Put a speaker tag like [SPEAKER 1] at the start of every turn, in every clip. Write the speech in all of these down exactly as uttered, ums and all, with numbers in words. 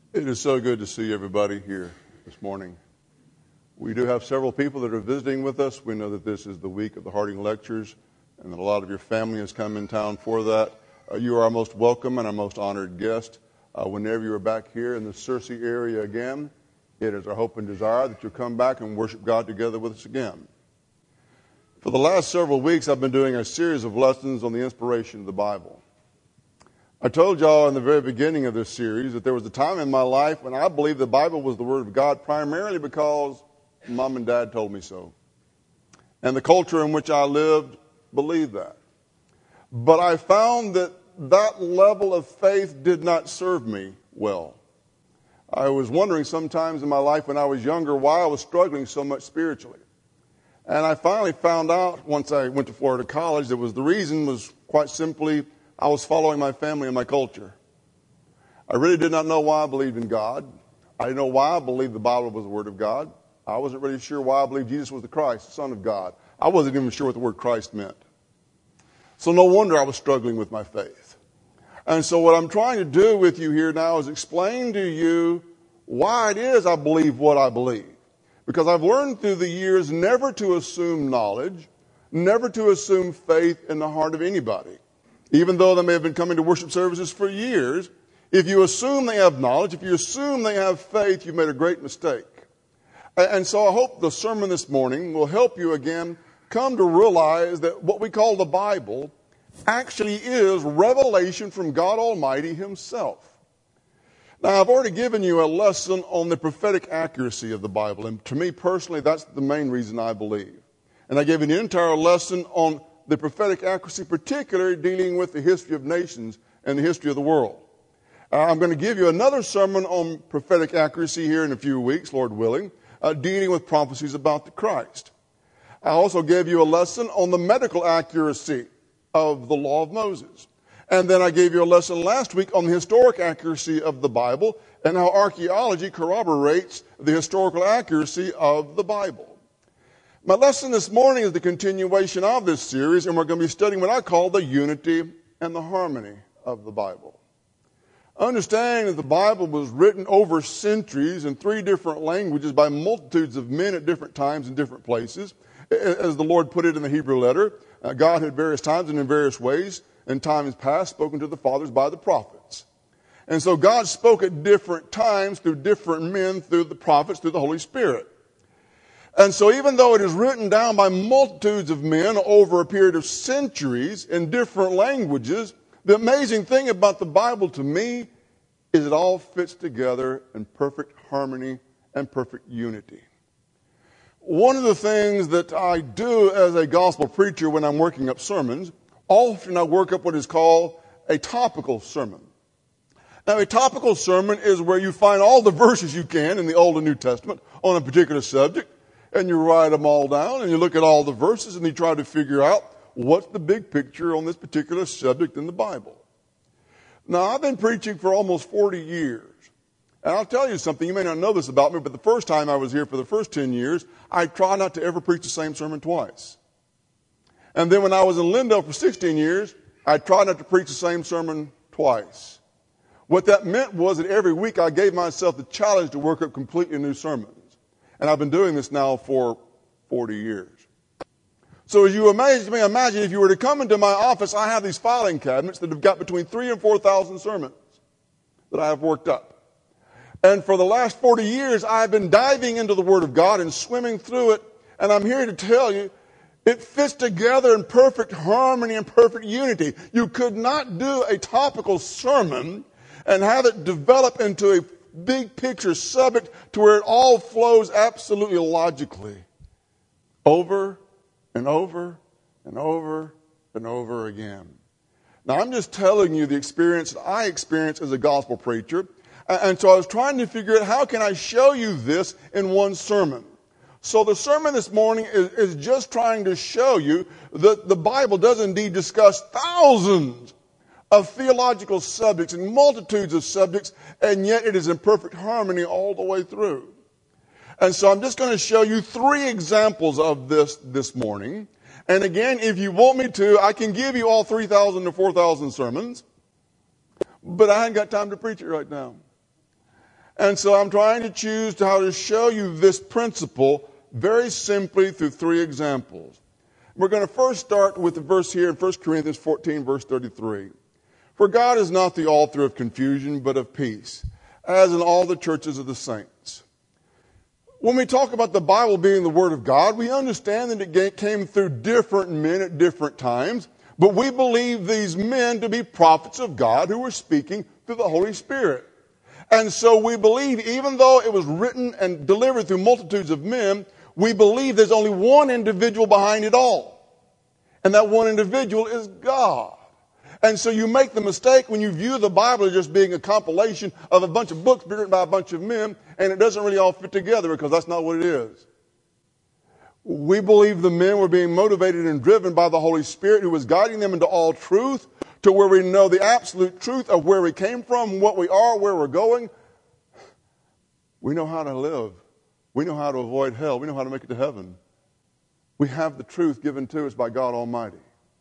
[SPEAKER 1] It is so good to see everybody here this morning. We do have several people that are visiting with us. We know that this is the week of the Harding Lectures, and that a lot of your family has come in town for that. Uh, you are our most welcome and our most honored guest. Uh, whenever you are back here in the Searcy area again, it is our hope and desire that you'll come back and worship God together with us again. For the last several weeks, I've been doing a series of lessons on the inspiration of the Bible. I told y'all in the very beginning of this series that there was a time in my life when I believed the Bible was the Word of God primarily because Mom and Dad told me so. And the culture in which I lived believed that. But I found that that level of faith did not serve me well. I was wondering sometimes in my life when I was younger why I was struggling so much spiritually. And I finally found out once I went to Florida College that was the reason was quite simply I was following my family and my culture. I really did not know why I believed in God. I didn't know why I believed the Bible was the Word of God. I wasn't really sure why I believed Jesus was the Christ, the Son of God. I wasn't even sure what the word Christ meant. So no wonder I was struggling with my faith. And so what I'm trying to do with you here now is explain to you why it is I believe what I believe. Because I've learned through the years never to assume knowledge, never to assume faith in the heart of anybody. Even though they may have been coming to worship services for years, if you assume they have knowledge, if you assume they have faith, you've made a great mistake. And so I hope the sermon this morning will help you again come to realize that what we call the Bible actually is revelation from God Almighty Himself. Now, I've already given you a lesson on the prophetic accuracy of the Bible, and to me personally, that's the main reason I believe. And I gave you an entire lesson on the prophetic accuracy, particularly dealing with the history of nations and the history of the world. Uh, I'm going to give you another sermon on prophetic accuracy here in a few weeks, Lord willing, uh, dealing with prophecies about the Christ. I also gave you a lesson on the medical accuracy of the law of Moses. And then I gave you a lesson last week on the historic accuracy of the Bible and how archaeology corroborates the historical accuracy of the Bible. My lesson this morning is the continuation of this series, and we're going to be studying what I call the unity and the harmony of the Bible. Understanding that the Bible was written over centuries in three different languages by multitudes of men at different times and different places. As the Lord put it in the Hebrew letter, uh, God had various times and in various ways in times past spoken to the fathers by the prophets. And so God spoke at different times through different men, through the prophets, through the Holy Spirit. And so even though it is written down by multitudes of men over a period of centuries in different languages, the amazing thing about the Bible to me is it all fits together in perfect harmony and perfect unity. One of the things that I do as a gospel preacher when I'm working up sermons, often I work up what is called a topical sermon. Now, a topical sermon is where you find all the verses you can in the Old and New Testament on a particular subject, and you write them all down, and you look at all the verses, and you try to figure out what's the big picture on this particular subject in the Bible. Now, I've been preaching for almost forty years. And I'll tell you something, you may not know this about me, but the first time I was here for the first ten years, I try not to ever preach the same sermon twice. And then when I was in Lindale for sixteen years, I tried not to preach the same sermon twice. What that meant was that every week I gave myself the challenge to work up completely new sermons. And I've been doing this now for forty years. So as you imagine, imagine if you were to come into my office, I have these filing cabinets that have got between three and four thousand sermons that I have worked up. And for the last forty years, I've been diving into the Word of God and swimming through it. And I'm here to tell you, it fits together in perfect harmony and perfect unity. You could not do a topical sermon and have it develop into a big picture subject to where it all flows absolutely logically over and over and over and over again. Now, I'm just telling you the experience that I experienced as a gospel preacher. And so I was trying to figure out how can I show you this in one sermon. So the sermon this morning is, is just trying to show you that the Bible does indeed discuss thousands of theological subjects and multitudes of subjects, and yet it is in perfect harmony all the way through. And so I'm just going to show you three examples of this this morning. And again, if you want me to, I can give you all three thousand to four thousand sermons, but I haven't got time to preach it right now. And so I'm trying to choose to how to show you this principle very simply through three examples. We're going to first start with the verse here in First Corinthians fourteen, verse thirty-three. For God is not the author of confusion, but of peace, as in all the churches of the saints. When we talk about the Bible being the Word of God, we understand that it came through different men at different times, but we believe these men to be prophets of God who were speaking through the Holy Spirit. And so we believe, even though it was written and delivered through multitudes of men, we believe there's only one individual behind it all. And that one individual is God. And so you make the mistake when you view the Bible as just being a compilation of a bunch of books written by a bunch of men, and it doesn't really all fit together, because that's not what it is. We believe the men were being motivated and driven by the Holy Spirit, who was guiding them into all truth, to where we know the absolute truth of where we came from, what we are, where we're going. We know how to live. We know how to avoid hell. We know how to make it to heaven. We have the truth given to us by God Almighty.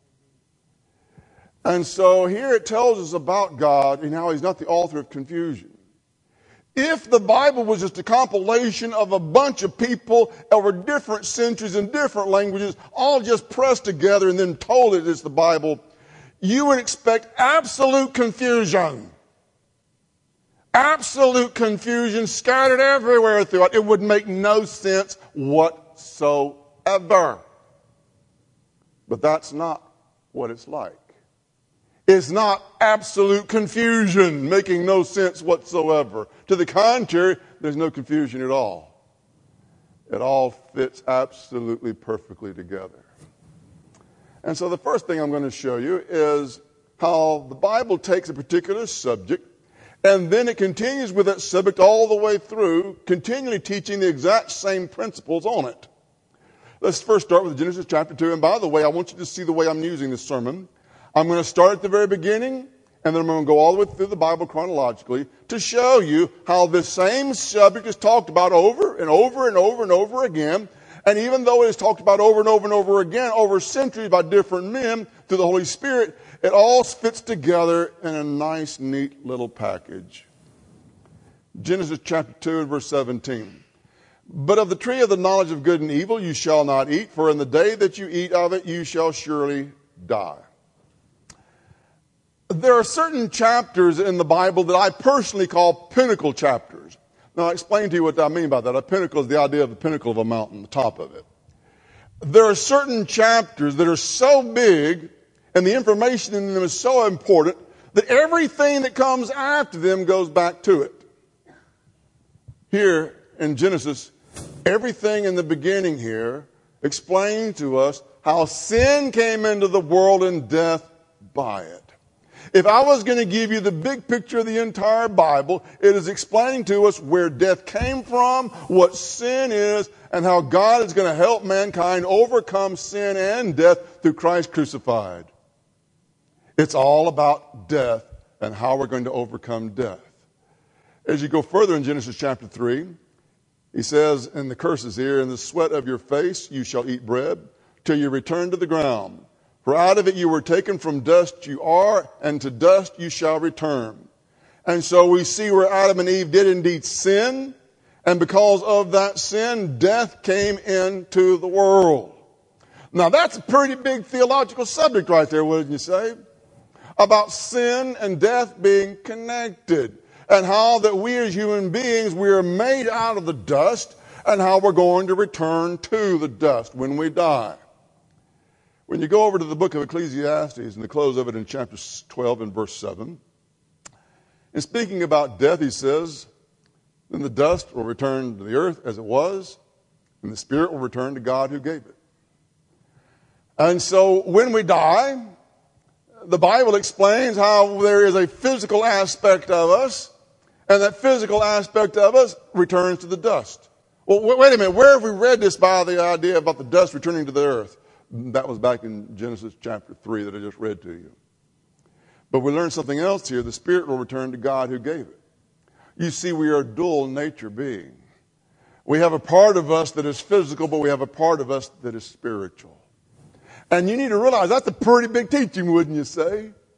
[SPEAKER 1] And so here it tells us about God and how He's not the author of confusion. If the Bible was just a compilation of a bunch of people over different centuries and different languages, all just pressed together and then told it is the Bible, you would expect absolute confusion. Absolute confusion scattered everywhere throughout. It would make no sense whatsoever. But that's not what it's like. It's not absolute confusion, making no sense whatsoever. To the contrary, there's no confusion at all. It all fits absolutely perfectly together. And so the first thing I'm going to show you is how the Bible takes a particular subject, and then it continues with that subject all the way through, continually teaching the exact same principles on it. Let's first start with Genesis chapter two. And by the way, I want you to see the way I'm using this sermon. I'm going to start at the very beginning, and then I'm going to go all the way through the Bible chronologically to show you how this same subject is talked about over and over and over and over again. And even though it is talked about over and over and over again, over centuries by different men through the Holy Spirit, it all fits together in a nice, neat little package. Genesis chapter two and verse seventeen. But of the tree of the knowledge of good and evil you shall not eat, for in the day that you eat of it you shall surely die. There are certain chapters in the Bible that I personally call pinnacle chapters. Now, I'll explain to you what I mean by that. A pinnacle is the idea of the pinnacle of a mountain, the top of it. There are certain chapters that are so big, and the information in them is so important, that everything that comes after them goes back to it. Here in Genesis, everything in the beginning here explains to us how sin came into the world and death by it. If I was going to give you the big picture of the entire Bible, it is explaining to us where death came from, what sin is, and how God is going to help mankind overcome sin and death through Christ crucified. It's all about death and how we're going to overcome death. As you go further in Genesis chapter three, he says in the curses here, in the sweat of your face you shall eat bread till you return to the ground. For out of it you were taken, from dust you are, and to dust you shall return. And so we see where Adam and Eve did indeed sin, and because of that sin, death came into the world. Now that's a pretty big theological subject right there, wouldn't you say? About sin and death being connected, and how that we as human beings, we are made out of the dust, and how we're going to return to the dust when we die. When you go over to the book of Ecclesiastes and the close of it in chapter twelve and verse seven, in speaking about death, he says, then the dust will return to the earth as it was, and the spirit will return to God who gave it. And so when we die, the Bible explains how there is a physical aspect of us, and that physical aspect of us returns to the dust. Well, wait a minute, where have we read this by the idea about the dust returning to the earth? That was back in Genesis chapter three that I just read to you. But we learned something else here. The spirit will return to God who gave it. You see, we are a dual nature being. We have a part of us that is physical, but we have a part of us that is spiritual. And you need to realize that's a pretty big teaching, wouldn't you say?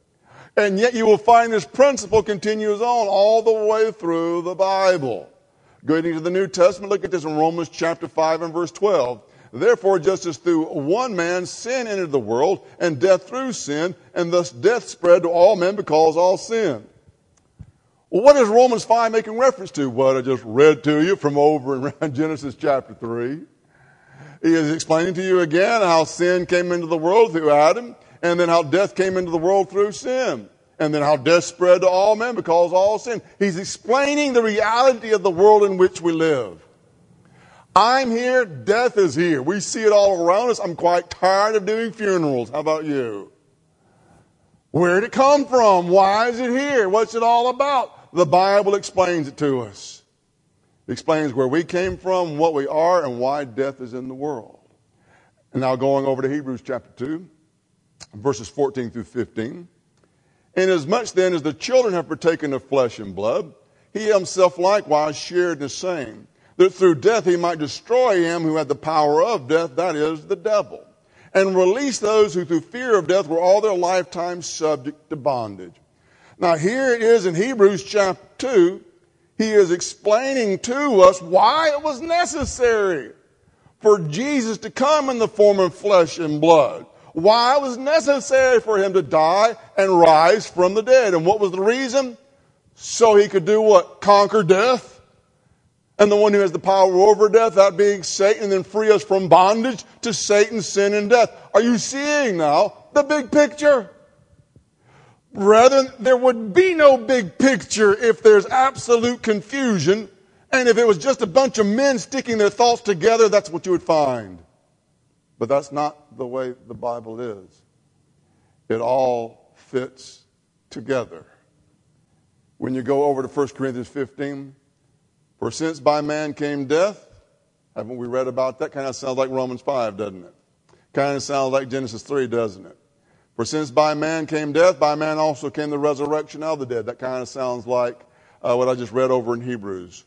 [SPEAKER 1] And yet you will find this principle continues on all the way through the Bible. Going into the New Testament, look at this in Romans chapter five and verse twelve. Therefore, just as through one man sin entered the world, and death through sin, and thus death spread to all men because all sinned. Well, what is Romans five making reference to? What I just read to you from over in Genesis chapter three. He is explaining to you again how sin came into the world through Adam, and then how death came into the world through sin, and then how death spread to all men because all sin. He's explaining the reality of the world in which we live. I'm here, death is here. We see it all around us. I'm quite tired of doing funerals. How about you? Where did it come from? Why is it here? What's it all about? The Bible explains it to us. It explains where we came from, what we are, and why death is in the world. And now going over to Hebrews chapter two, verses fourteen through fifteen. Inasmuch then as the children have partaken of flesh and blood, he himself likewise shared in the same, that through death he might destroy him who had the power of death, that is, the devil, and release those who through fear of death were all their lifetime subject to bondage. Now here it is in Hebrews chapter two, he is explaining to us why it was necessary for Jesus to come in the form of flesh and blood. Why it was necessary for him to die and rise from the dead. And what was the reason? So he could do what? Conquer death. And the one who has the power over death, that being Satan, and then free us from bondage to Satan, sin, and death. Are you seeing now the big picture? Brethren, there would be no big picture if there's absolute confusion. And if it was just a bunch of men sticking their thoughts together, that's what you would find. But that's not the way the Bible is. It all fits together. When you go over to First Corinthians fifteen, for since by man came death, haven't we read about that? Kind of sounds like Romans five, doesn't it? Kind of sounds like Genesis three, doesn't it? For since by man came death, by man also came the resurrection of the dead. That kind of sounds like uh, what I just read over in Hebrews.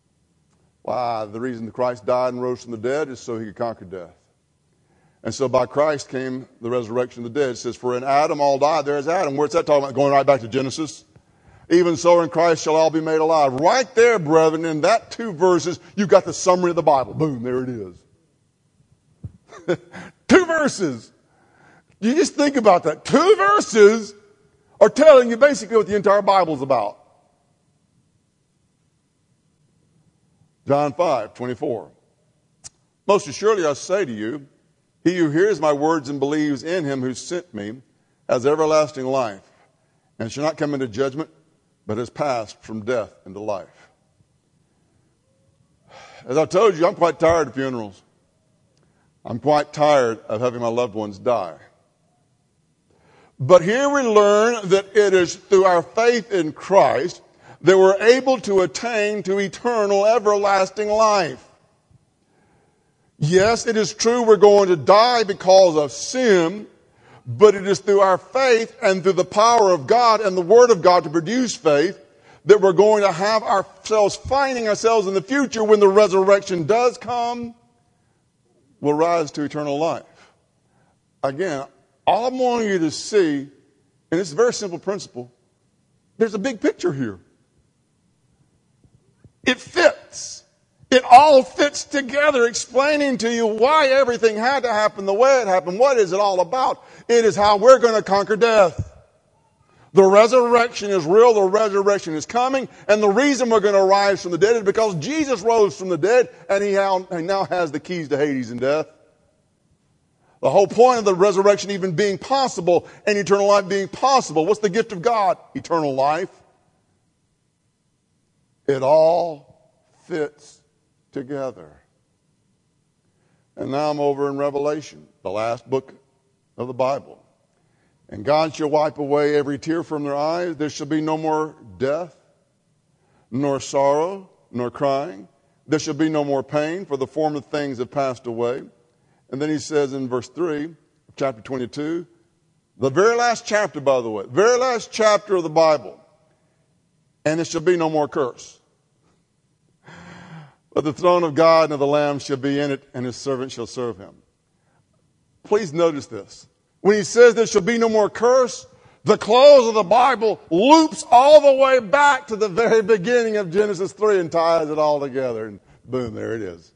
[SPEAKER 1] Why? The reason Christ died and rose from the dead is so he could conquer death. And so by Christ came the resurrection of the dead. It says, for in Adam all died, there's Adam. Where's that talking about? Going right back to Genesis. Even so in Christ shall all be made alive. Right there, brethren, in that two verses, you've got the summary of the Bible. Boom, there it is. Two verses. You just think about that. Two verses are telling you basically what the entire Bible is about. John five, twenty-four. Most assuredly I say to you, he who hears my words and believes in him who sent me has everlasting life, and shall not come into judgment, but has passed from death into life. As I told you, I'm quite tired of funerals. I'm quite tired of having my loved ones die. But here we learn that it is through our faith in Christ that we're able to attain to eternal, everlasting life. Yes, it is true we're going to die because of sin, but it is through our faith and through the power of God and the Word of God to produce faith that we're going to have ourselves, finding ourselves in the future when the resurrection does come, we'll rise to eternal life. Again, all I want you to see, and it's a very simple principle, there's a big picture here. It fits. It all fits together, explaining to you why everything had to happen the way it happened. What is it all about? It is how we're going to conquer death. The resurrection is real. The resurrection is coming. And the reason we're going to rise from the dead is because Jesus rose from the dead, and he now has the keys to Hades and death. The whole point of the resurrection even being possible and eternal life being possible. What's the gift of God? Eternal life. It all fits together. And now I'm over in Revelation, the last book of the Bible. And God shall wipe away every tear from their eyes. There shall be no more death, nor sorrow, nor crying. There shall be no more pain, for the former things have passed away. And then he says in verse three, chapter twenty-two, the very last chapter, by the way, very last chapter of the Bible, and there shall be no more curse. But the throne of God and of the Lamb shall be in it, and his servant shall serve him. Please notice this. When he says there shall be no more curse, The close of the Bible loops all the way back to the very beginning of Genesis three and ties it all together. And boom, there it is.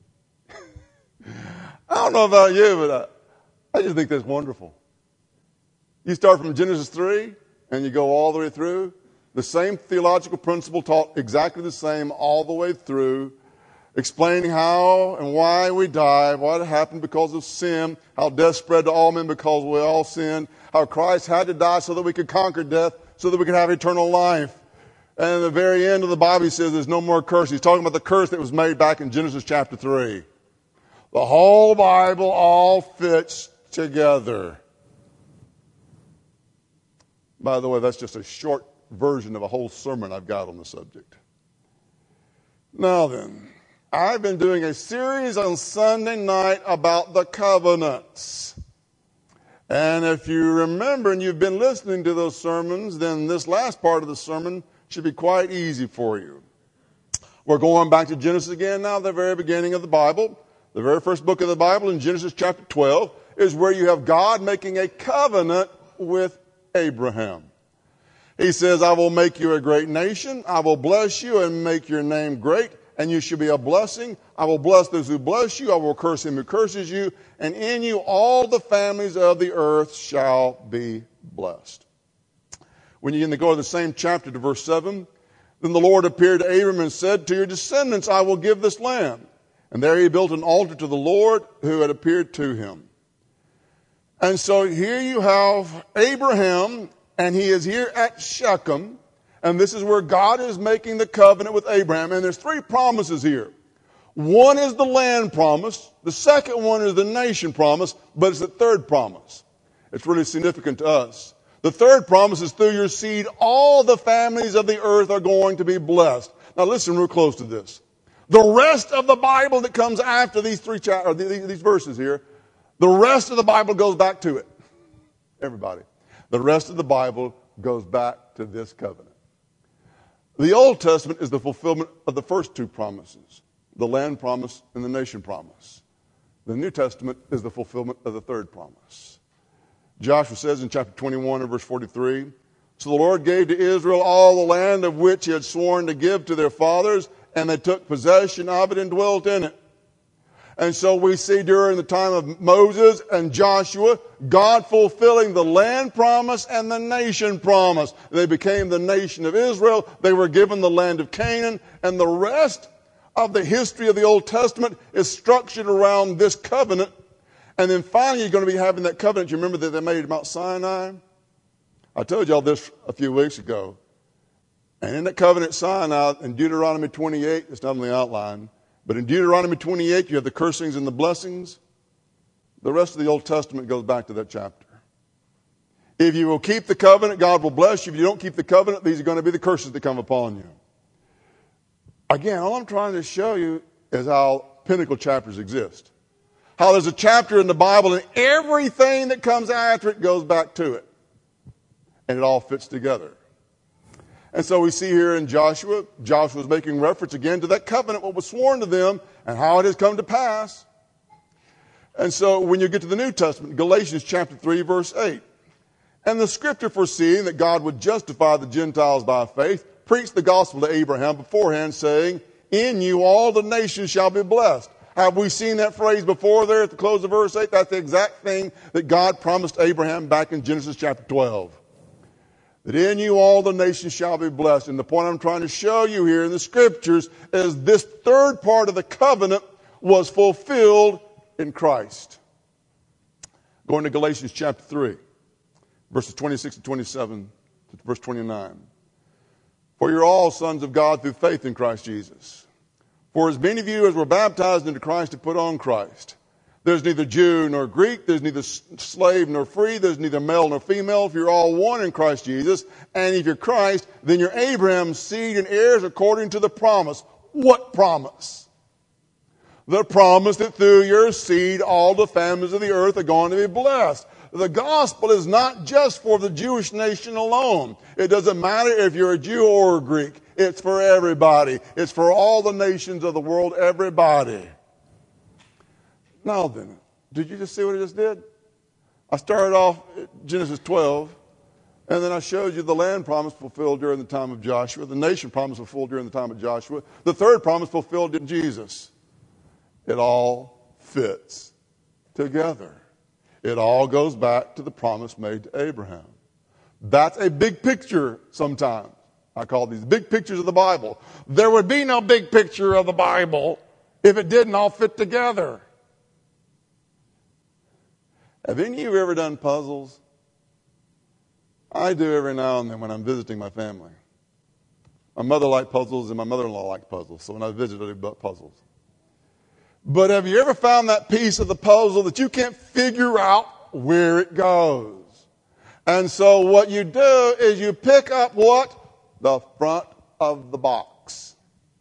[SPEAKER 1] I don't know about you, but I, I just think that's wonderful. You start from Genesis three and you go all the way through. The same theological principle taught exactly the same all the way through, explaining how and why we die, what happened because of sin, how death spread to all men because we all sinned, how Christ had to die so that we could conquer death, so that we could have eternal life. And at the very end of the Bible, he says there's no more curse. He's talking about the curse that was made back in Genesis chapter three. The whole Bible all fits together. By the way, that's just a short version of a whole sermon I've got on the subject. Now then, I've been doing a series on Sunday night about the covenants. And if you remember and you've been listening to those sermons, then this last part of the sermon should be quite easy for you. We're going back to Genesis again now, the very beginning of the Bible. The very first book of the Bible in Genesis chapter twelve is where you have God making a covenant with Abraham. He says, I will make you a great nation. I will bless you and make your name great, and you shall be a blessing. I will bless those who bless you. I will curse him who curses you. And in you all the families of the earth shall be blessed. When you go to the same chapter to verse seven, then the Lord appeared to Abram and said, to your descendants I will give this land. And there he built an altar to the Lord who had appeared to him. And so here you have Abraham, and he is here at Shechem. And this is where God is making the covenant with Abraham. And there's three promises here. One is the land promise. The second one is the nation promise. But it's the third promise. It's really significant to us. The third promise is through your seed, all the families of the earth are going to be blessed. Now listen real close to this. The rest of the Bible that comes after these three cha- or these, these verses here, the rest of the Bible goes back to it. Everybody. The rest of the Bible goes back to this covenant. The Old Testament is the fulfillment of the first two promises, the land promise and the nation promise. The New Testament is the fulfillment of the third promise. Joshua says in chapter twenty-one and verse forty-three, so the Lord gave to Israel all the land of which he had sworn to give to their fathers, and they took possession of it and dwelt in it. And so we see during the time of Moses and Joshua, God fulfilling the land promise and the nation promise. They became the nation of Israel. They were given the land of Canaan. And the rest of the history of the Old Testament is structured around this covenant. And then finally you're going to be having that covenant. You remember that they made at Mount Sinai? I told y'all this a few weeks ago. And in that covenant Sinai, in Deuteronomy twenty-eight, it's not on the outline, but in Deuteronomy twenty-eight, you have the cursings and the blessings. The rest of the Old Testament goes back to that chapter. If you will keep the covenant, God will bless you. If you don't keep the covenant, these are going to be the curses that come upon you. Again, all I'm trying to show you is how pinnacle chapters exist. How there's a chapter in the Bible and everything that comes after it goes back to it. And it all fits together. And so we see here in Joshua, Joshua is making reference again to that covenant, what was sworn to them, and how it has come to pass. And so when you get to the New Testament, Galatians chapter three, verse eight, and the scripture foreseeing that God would justify the Gentiles by faith, preached the gospel to Abraham beforehand, saying, in you all the nations shall be blessed. Have we seen that phrase before there at the close of verse eight? That's the exact thing that God promised Abraham back in Genesis chapter twelve. That in you all the nations shall be blessed. And the point I'm trying to show you here in the scriptures is this third part of the covenant was fulfilled in Christ. Going to Galatians chapter three, verses twenty-six and twenty-seven to verse twenty-nine. For you're all sons of God through faith in Christ Jesus. For as many of you as were baptized into Christ have put on Christ. There's neither Jew nor Greek. There's neither slave nor free. There's neither male nor female. If you're all one in Christ Jesus, and if you're Christ, then you're Abraham's seed and heirs according to the promise. What promise? The promise that through your seed all the families of the earth are going to be blessed. The gospel is not just for the Jewish nation alone. It doesn't matter if you're a Jew or a Greek. It's for everybody. It's for all the nations of the world, everybody. Now then, did you just see what I just did? I started off at Genesis twelve, And then I showed you the land promise fulfilled during the time of Joshua, the nation promise fulfilled during the time of Joshua, the third promise fulfilled in Jesus. It all fits together. It all goes back to the promise made to Abraham. That's a big picture sometimes. I call these big pictures of the Bible. There would be no big picture of the Bible if it didn't all fit together. Have any of you ever done puzzles? I do every now and then when I'm visiting my family. My mother liked puzzles and my mother-in-law liked puzzles. So when I visit, I do puzzles. But have you ever found that piece of the puzzle that you can't figure out where it goes? And so what you do is you pick up what? The front of the box.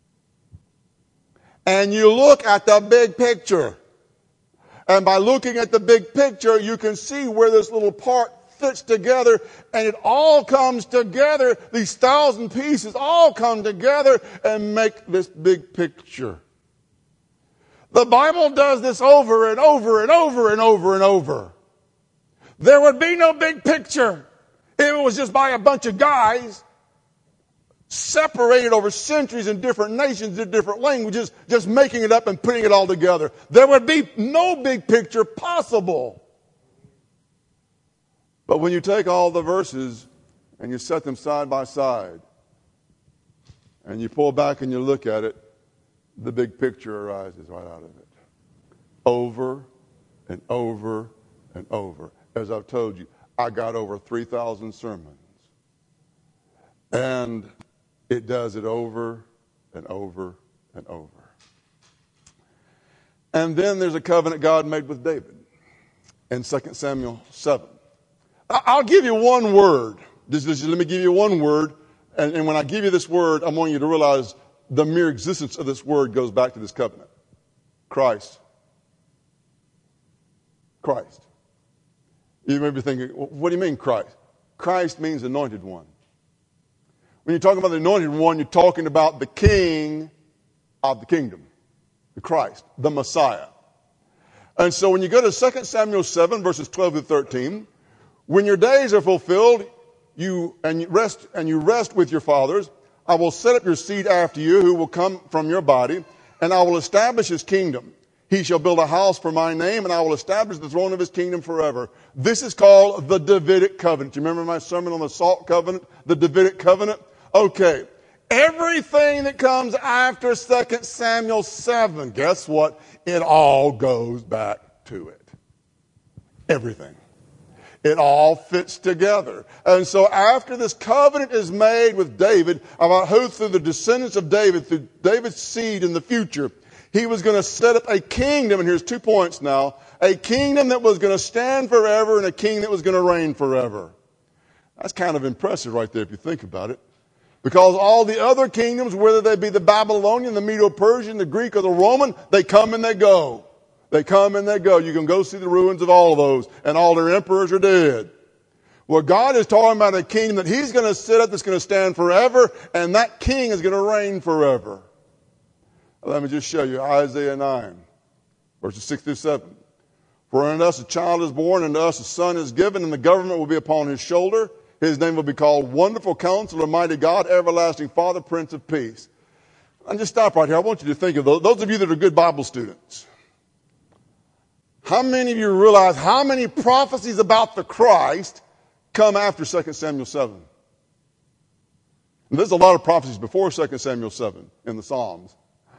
[SPEAKER 1] And you look at the big picture. And by looking at the big picture, you can see where this little part fits together, and it all comes together. These thousand pieces all come together and make this big picture. The Bible does this over and over and over and over and over. There would be no big picture if it was just by a bunch of guys separated over centuries in different nations, in different languages, just making it up and putting it all together. There would be no big picture possible. But when you take all the verses and you set them side by side and you pull back and you look at it, the big picture arises right out of it. Over and over and over. As I've told you, I got over three thousand sermons. And it does it over and over and over. And then there's a covenant God made with David in Second Samuel seven. I'll give you one word. Just, just let me give you one word. And, and when I give you this word, I want you to realize the mere existence of this word goes back to this covenant. Christ. Christ. You may be thinking, what do you mean Christ? Christ means anointed one. When you're talking about the anointed one, you're talking about the king of the kingdom. The Christ, the Messiah. And so when you go to Second Samuel seven, verses twelve to thirteen, when your days are fulfilled, you and you rest and you rest with your fathers, I will set up your seed after you, who will come from your body, and I will establish his kingdom. He shall build a house for my name, and I will establish the throne of his kingdom forever. This is called the Davidic covenant. You remember my sermon on the salt covenant, the Davidic covenant? Okay. Everything that comes after Second Samuel seven, guess what? It all goes back to it. Everything. It all fits together. And so after this covenant is made with David about who through the descendants of David, through David's seed in the future, he was going to set up a kingdom, and here's two points now, a kingdom that was going to stand forever and a king that was going to reign forever. That's kind of impressive right there if you think about it. Because all the other kingdoms, whether they be the Babylonian, the Medo-Persian, the Greek, or the Roman, they come and they go. They come and they go. You can go see the ruins of all of those, and all their emperors are dead. Well, God is talking about a kingdom that he's going to set up that's going to stand forever, and that king is going to reign forever. Let me just show you Isaiah nine, verses six through seven. For unto us a child is born, and unto us a son is given, and the government will be upon his shoulder. His name will be called Wonderful Counselor, Mighty God, Everlasting Father, Prince of Peace. I'll just stop right here. I want you to think of those, those of you that are good Bible students. How many of you realize how many prophecies about the Christ come after Second Samuel seven? And there's a lot of prophecies before Second Samuel seven in the Psalms.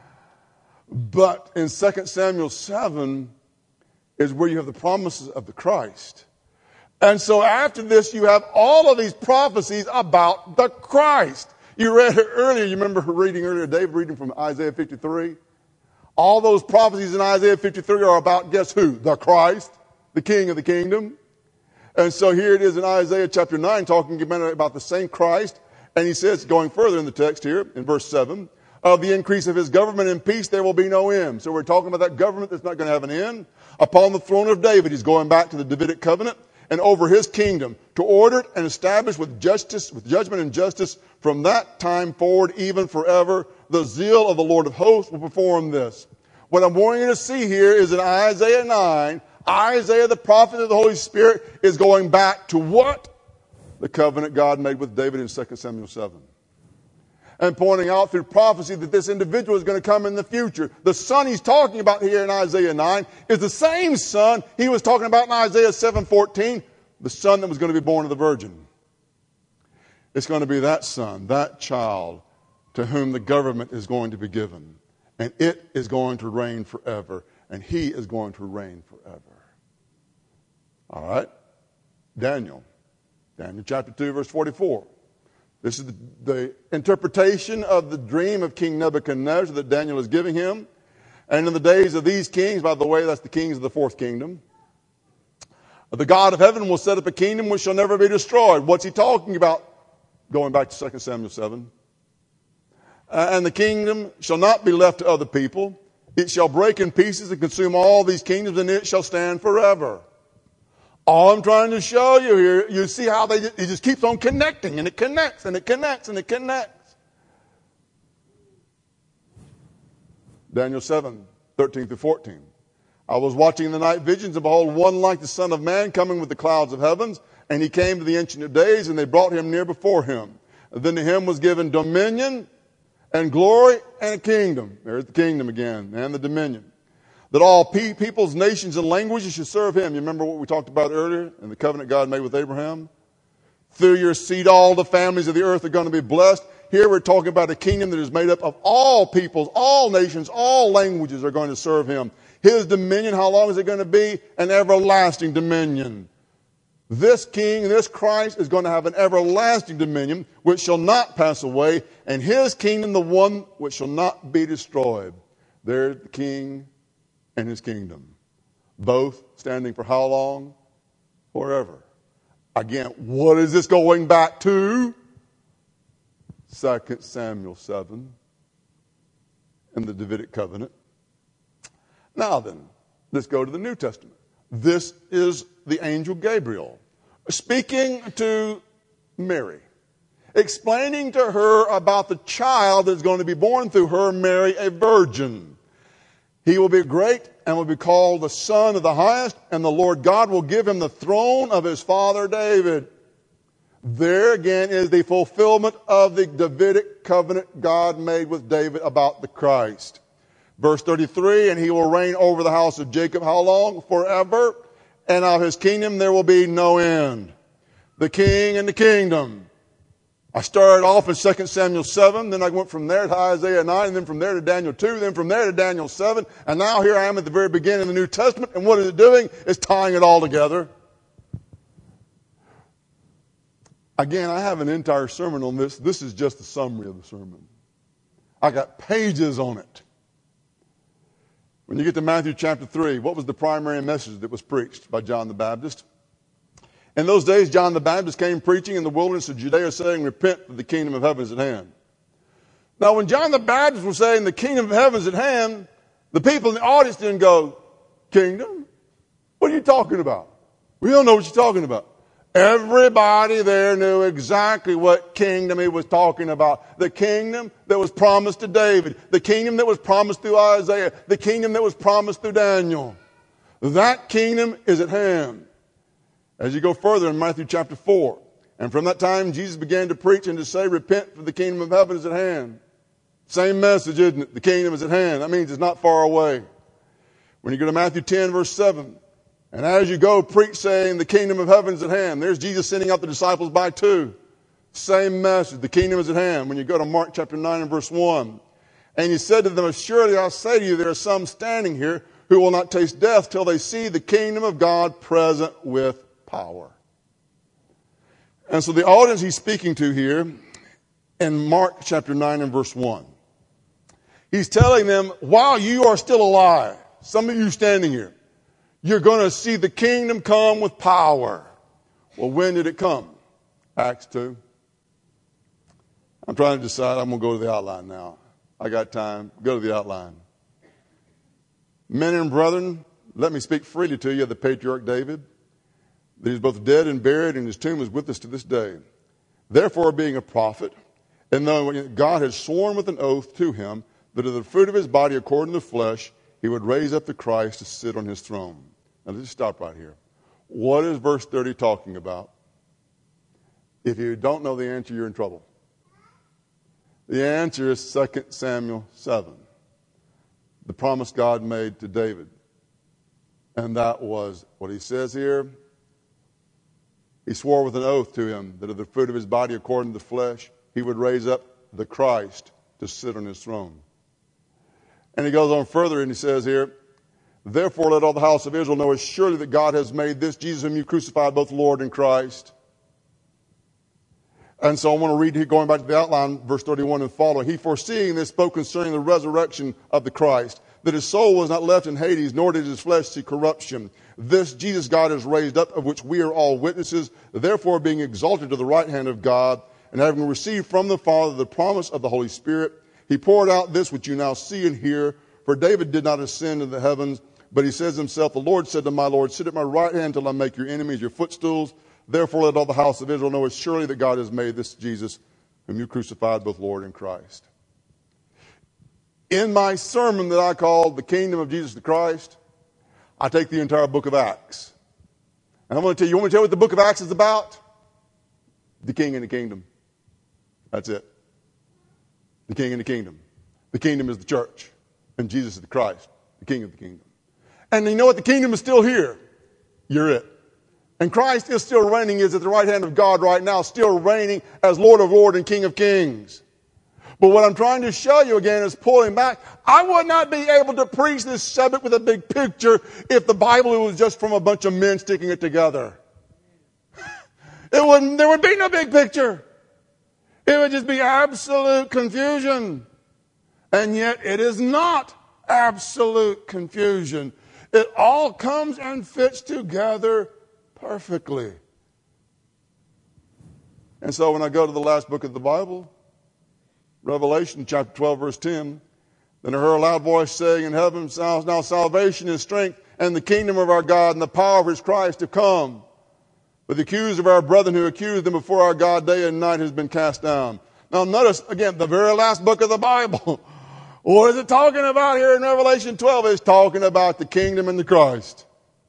[SPEAKER 1] But in Second Samuel seven is where you have the promises of the Christ. And so after this, you have all of these prophecies about the Christ. You read it earlier. You remember reading earlier, Dave reading from Isaiah fifty-three? All those prophecies in Isaiah fifty-three are about, guess who? The Christ, the King of the kingdom. And so here it is in Isaiah chapter nine, talking about the same Christ. And he says, going further in the text here, in verse seven, of the increase of his government and peace there will be no end. So we're talking about that government that's not going to have an end. Upon the throne of David, he's going back to the Davidic covenant, and over his kingdom, to order it and establish with justice, with judgment and justice from that time forward, even forever. The zeal of the Lord of hosts will perform this. What I'm wanting you to see here is in Isaiah nine, Isaiah, the prophet of the Holy Spirit, is going back to what? the covenant God made with David in Second Samuel seven. And pointing out through prophecy that this individual is going to come in the future. The son he's talking about here in Isaiah nine is the same son he was talking about in Isaiah seven fourteen, the son that was going to be born of the virgin. It's going to be that son, that child, to whom the government is going to be given. And it is going to reign forever. And he is going to reign forever. All right? Daniel. Daniel chapter two, verse forty-four. This is the, the interpretation of the dream of King Nebuchadnezzar that Daniel is giving him. And in the days of these kings, by the way, that's the kings of the fourth kingdom, the God of heaven will set up a kingdom which shall never be destroyed. What's he talking about? Going back to Second Samuel seven. Uh, and the kingdom shall not be left to other people. It shall break in pieces and consume all these kingdoms, and it shall stand forever. All I'm trying to show you here, you see how they just, it just keeps on connecting, and it connects, and it connects, and it connects. Daniel seven, thirteen through fourteen. I was watching in the night visions, and behold, one like the Son of Man coming with the clouds of heavens, and he came to the Ancient of Days, and they brought him near before him. And then to him was given dominion and glory and a kingdom. There's the kingdom again, and the dominion. That all pe- peoples, nations, and languages should serve him. You remember what we talked about earlier in the covenant God made with Abraham? Through your seed, all the families of the earth are going to be blessed. Here we're talking about a kingdom that is made up of all peoples, all nations, all languages are going to serve him. His dominion, how long is it going to be? An everlasting dominion. This king, this Christ, is going to have an everlasting dominion which shall not pass away, and his kingdom the one which shall not be destroyed. There's the king and his kingdom, both standing for how long? Forever. Again, what is this going back to? Second Samuel seven and the Davidic covenant. Now then, let's go to the New Testament. This is the angel Gabriel speaking to Mary, explaining to her about the child that's going to be born through her, Mary, a virgin. He will be great and will be called the Son of the Highest, and the Lord God will give him the throne of his father David. There again is the fulfillment of the Davidic covenant God made with David about the Christ. Verse thirty-three, and he will reign over the house of Jacob how long? Forever. And of his kingdom there will be no end. The king and the kingdom. I started off in Second Samuel seven, then I went from there to Isaiah nine, and then from there to Daniel two, then from there to Daniel seven, and now here I am at the very beginning of the New Testament, and what is it doing? It's tying it all together. Again, I have an entire sermon on this. This is just a summary of the sermon. I got pages on it. When you get to Matthew chapter three, what was the primary message that was preached by John the Baptist? In those days, John the Baptist came preaching in the wilderness of Judea, saying, repent, for the kingdom of heaven is at hand. Now, when John the Baptist was saying the kingdom of heaven is at hand, the people in the audience didn't go, kingdom? What are you talking about? We don't know what you're talking about. Everybody there knew exactly what kingdom he was talking about. The kingdom that was promised to David. The kingdom that was promised through Isaiah. The kingdom that was promised through Daniel. That kingdom is at hand. As you go further in Matthew chapter four, and from that time Jesus began to preach and to say, repent, for the kingdom of heaven is at hand. Same message, isn't it? The kingdom is at hand. That means it's not far away. When you go to Matthew ten, verse seven, and as you go, preach saying, the kingdom of heaven is at hand. There's Jesus sending out the disciples by two. Same message. The kingdom is at hand. When you go to Mark chapter nine and verse one, and he said to them, assuredly I say to you, there are some standing here who will not taste death till they see the kingdom of God present with power. And so the audience he's speaking to here in Mark chapter nine and verse one, he's telling them, while you are still alive, some of you standing here, you're going to see the kingdom come with power. Well, when did it come? Acts two. I'm trying to decide. I'm going to go to the outline now. I got time. Go to the outline. Men and brethren, let me speak freely to you of the patriarch David, that he's both dead and buried, and his tomb is with us to this day. Therefore, being a prophet, and knowing God had sworn with an oath to him that of the fruit of his body according to the flesh, he would raise up the Christ to sit on his throne. Now, let's stop right here. What is verse thirty talking about? If you don't know the answer, you're in trouble. The answer is Second Samuel seven. The promise God made to David. And that was what he says here. He swore with an oath to him that of the fruit of his body according to the flesh, he would raise up the Christ to sit on his throne. And he goes on further and he says here, therefore let all the house of Israel know as surely that God has made this Jesus whom you crucified both Lord and Christ. And so I want to read here, going back to the outline, verse thirty-one and following. He, foreseeing this, spoke concerning the resurrection of the Christ, that his soul was not left in Hades, nor did his flesh see corruption. This Jesus God has raised up, of which we are all witnesses. Therefore, being exalted to the right hand of God, and having received from the Father the promise of the Holy Spirit, he poured out this which you now see and hear. For David did not ascend into the heavens, but he says himself, the Lord said to my Lord, sit at my right hand till I make your enemies your footstools. Therefore let all the house of Israel know as surely that God has made this Jesus, whom you crucified, both Lord and Christ. In my sermon that I called The Kingdom of Jesus the Christ, I take the entire book of Acts. And I'm going to tell you, you want me to tell you what the book of Acts is about? The King and the Kingdom. That's it. The King and the Kingdom. The kingdom is the church. And Jesus is the Christ, the King of the kingdom. And you know what? The kingdom is still here. You're it. And Christ is still reigning, is at the right hand of God right now, still reigning as Lord of Lords and King of Kings. But what I'm trying to show you again is pulling back. I would not be able to preach this subject with a big picture if the Bible was just from a bunch of men sticking it together. It wouldn't, there would be no big picture. It would just be absolute confusion. And yet it is not absolute confusion. It all comes and fits together perfectly. And so when I go to the last book of the Bible, Revelation chapter twelve, verse ten, then I heard a loud voice saying in heaven, now salvation and strength and the kingdom of our God and the power of his Christ have come. But the accuser of our brethren who accused them before our God day and night has been cast down. Now notice, again, the very last book of the Bible. What is it talking about here in Revelation twelve? It's talking about the kingdom and the Christ.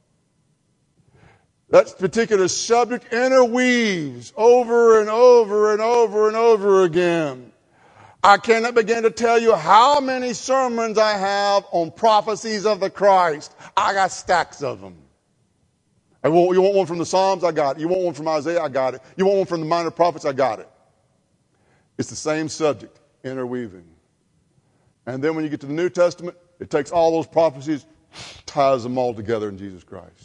[SPEAKER 1] That particular subject interweaves over and over and over and over again. I cannot begin to tell you how many sermons I have on prophecies of the Christ. I got stacks of them. You want one from the Psalms? I got it. You want one from Isaiah? I got it. You want one from the minor prophets? I got it. It's the same subject, interweaving. And then when you get to the New Testament, it takes all those prophecies, ties them all together in Jesus Christ.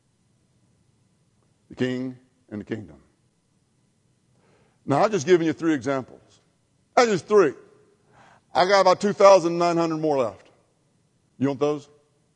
[SPEAKER 1] The King and the kingdom. Now, I've just given you three examples. That's just three. I got about two thousand nine hundred more left. You want those?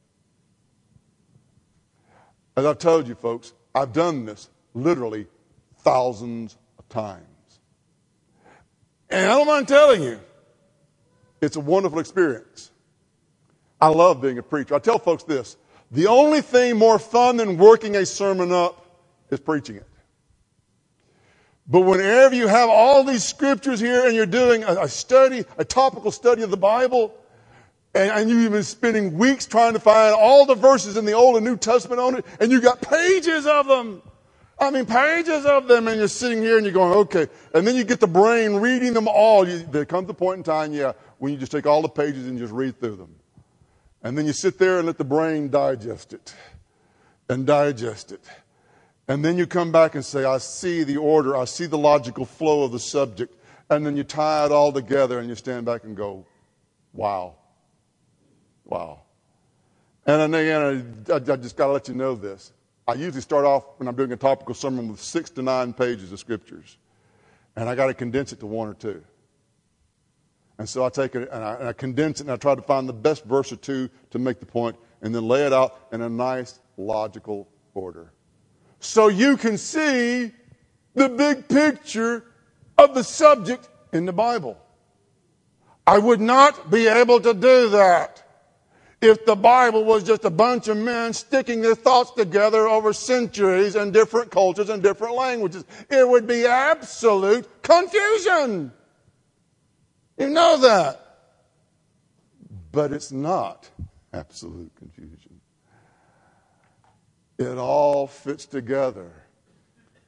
[SPEAKER 1] As I've told you, folks, I've done this literally thousands of times. And I don't mind telling you, it's a wonderful experience. I love being a preacher. I tell folks this, the only thing more fun than working a sermon up is preaching it. But whenever you have all these scriptures here and you're doing a, a study, a topical study of the Bible, and, and you've been spending weeks trying to find all the verses in the Old and New Testament on it, and you got pages of them. I mean, pages of them, and you're sitting here and you're going, okay. And then you get the brain reading them all. You, there comes a point in time, yeah, when you just take all the pages and just read through them. And then you sit there and let the brain digest it and digest it. And then you come back and say, I see the order, I see the logical flow of the subject. And then you tie it all together and you stand back and go, wow. Wow. And then again, I, I just got to let you know this. I usually start off when I'm doing a topical sermon with six to nine pages of scriptures. And I got to condense it to one or two. And so I take it and I, and I condense it and I try to find the best verse or two to make the point and then lay it out in a nice logical order. So you can see the big picture of the subject in the Bible. I would not be able to do that if the Bible was just a bunch of men sticking their thoughts together over centuries and different cultures and different languages. It would be absolute confusion. You know that. But it's not absolute confusion. It all fits together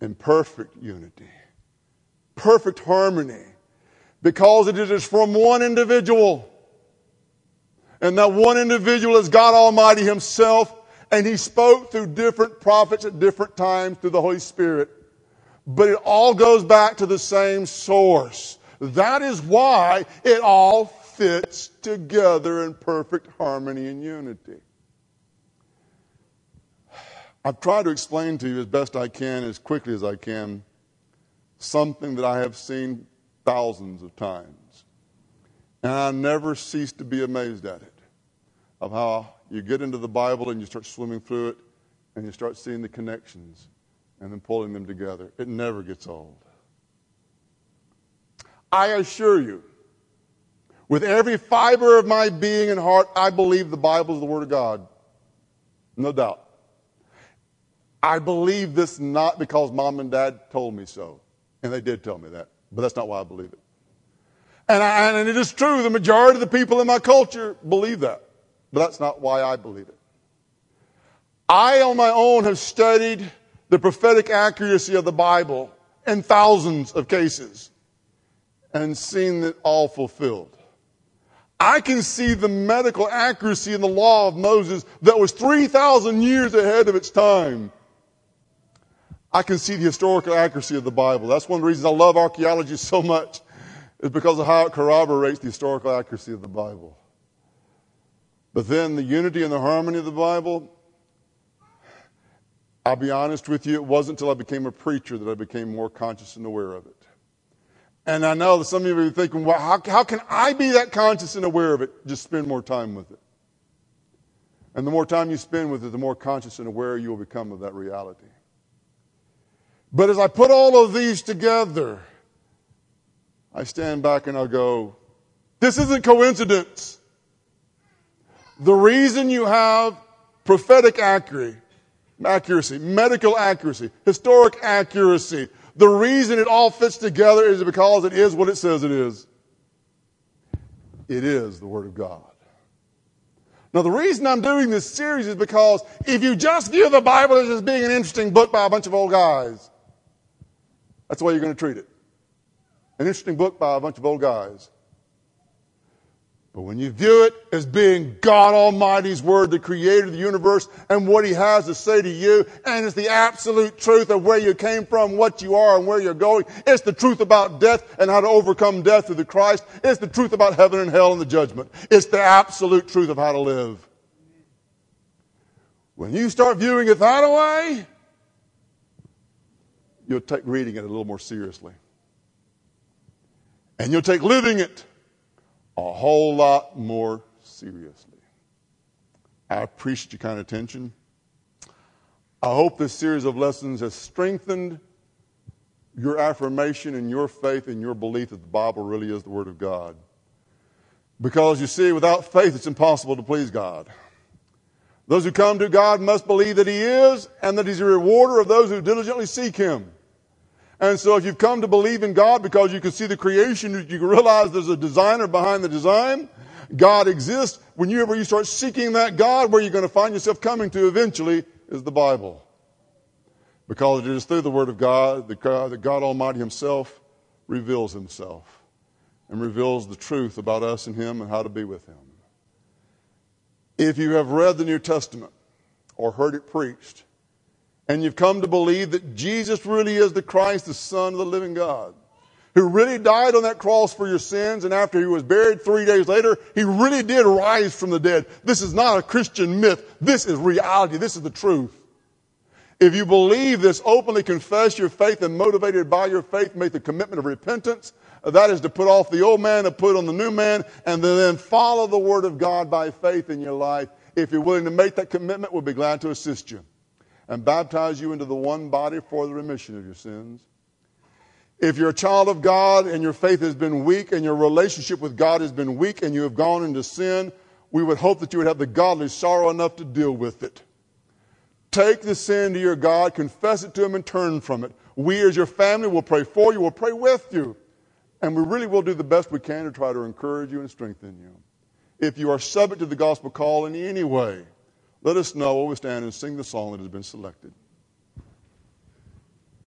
[SPEAKER 1] in perfect unity, perfect harmony, because it is from one individual. And that one individual is God Almighty himself, and he spoke through different prophets at different times through the Holy Spirit. But it all goes back to the same source. That is why it all fits together in perfect harmony and unity. I've tried to explain to you as best I can, as quickly as I can, something that I have seen thousands of times. And I never cease to be amazed at it, of how you get into the Bible and you start swimming through it and you start seeing the connections and then pulling them together. It never gets old. I assure you, with every fiber of my being and heart, I believe the Bible is the Word of God. No doubt. I believe this not because Mom and Dad told me so. And they did tell me that. But that's not why I believe it. And, I, and it is true, the majority of the people in my culture believe that. But that's not why I believe it. I, on my own, have studied the prophetic accuracy of the Bible in thousands of cases and seen it all fulfilled. I can see the medical accuracy in the law of Moses that was three thousand years ahead of its time. I can see the historical accuracy of the Bible. That's one of the reasons I love archaeology so much, is because of how it corroborates the historical accuracy of the Bible. But then the unity and the harmony of the Bible, I'll be honest with you, it wasn't until I became a preacher that I became more conscious and aware of it. And I know that some of you are thinking, well, how, how can I be that conscious and aware of it? Just spend more time with it. And the more time you spend with it, the more conscious and aware you will become of that reality. But as I put all of these together, I stand back and I go, this isn't coincidence. The reason you have prophetic accuracy, accuracy, medical accuracy, historic accuracy, the reason it all fits together is because it is what it says it is. It is the Word of God. Now, the reason I'm doing this series is because if you just view the Bible as just being an interesting book by a bunch of old guys, that's the way you're going to treat it. An interesting book by a bunch of old guys. But when you view it as being God Almighty's Word, the Creator of the universe, and what He has to say to you, and it's the absolute truth of where you came from, what you are, and where you're going. It's the truth about death and how to overcome death through the Christ. It's the truth about heaven and hell and the judgment. It's the absolute truth of how to live. When you start viewing it that way, you'll take reading it a little more seriously. And you'll take living it a whole lot more seriously. I appreciate your kind attention. I hope this series of lessons has strengthened your affirmation and your faith and your belief that the Bible really is the Word of God. Because you see, without faith, it's impossible to please God. Those who come to God must believe that He is and that He's a rewarder of those who diligently seek Him. And so if you've come to believe in God because you can see the creation, you can realize there's a designer behind the design, God exists. Whenever you start seeking that God, where you're going to find yourself coming to eventually is the Bible. Because it is through the Word of God that God, that God Almighty Himself reveals Himself and reveals the truth about us and Him and how to be with Him. If you have read the New Testament or heard it preached, and you've come to believe that Jesus really is the Christ, the Son of the living God, who really died on that cross for your sins, and after He was buried three days later, He really did rise from the dead. This is not a Christian myth. This is reality. This is the truth. If you believe this, openly confess your faith, and motivated by your faith, make the commitment of repentance. That is to put off the old man and put on the new man, and then follow the Word of God by faith in your life. If you're willing to make that commitment, we'll be glad to assist you and baptize you into the one body for the remission of your sins. If you're a child of God and your faith has been weak and your relationship with God has been weak and you have gone into sin, we would hope that you would have the godly sorrow enough to deal with it. Take the sin to your God, confess it to Him, and turn from it. We as your family will pray for you, will pray with you, and we really will do the best we can to try to encourage you and strengthen you. If you are subject to the gospel call in any way, let us know while we stand and sing the song that has been selected.